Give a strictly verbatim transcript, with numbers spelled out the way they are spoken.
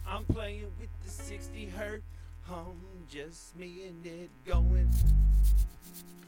I'm playing with the sixty hertz. Um, just me and it going.